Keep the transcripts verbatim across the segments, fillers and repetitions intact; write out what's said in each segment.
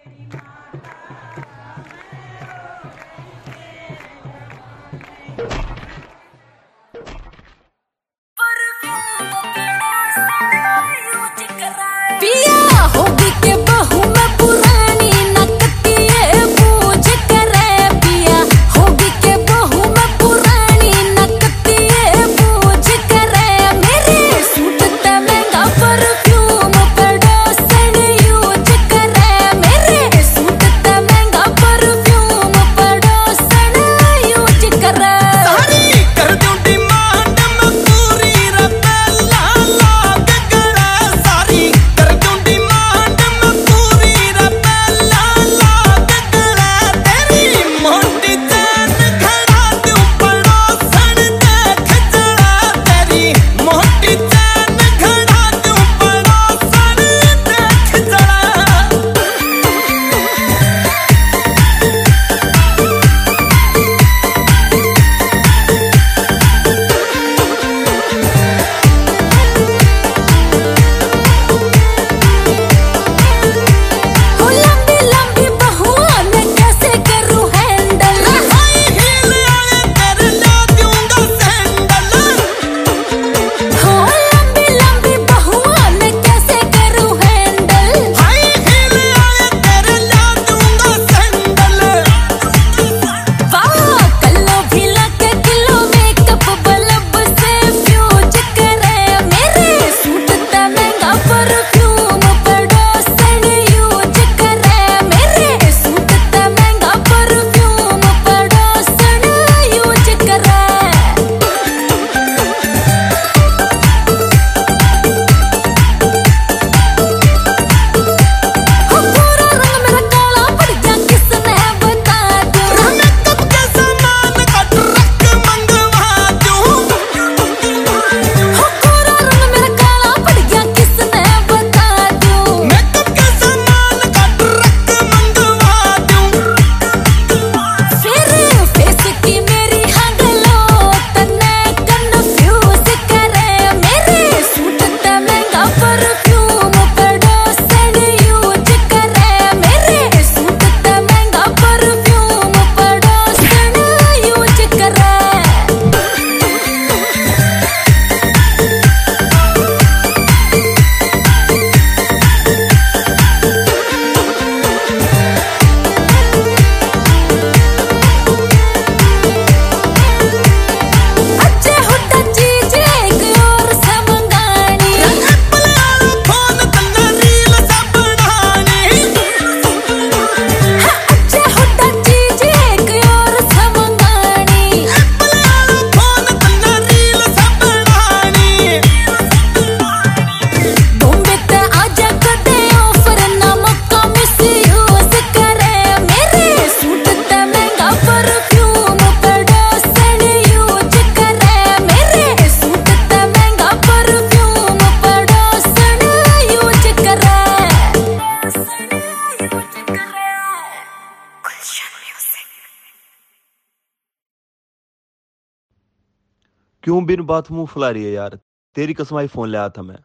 क्यों बिन बात मुंह फुला रही है यार? तेरी कसम आई फोन ले आया था मैं।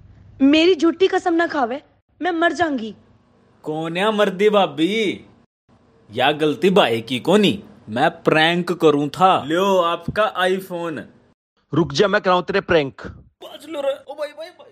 मेरी झूठी कसम ना खावे, मैं मर जाऊंगी। कौन है मर्दी भाभी? या गलती भाई की कोनी, मैं प्रैंक करूं था। लो आपका आईफोन। रुक जा, मैं कराऊं तेरे प्रैंक। लो रे, ओ भाई भाई भाई।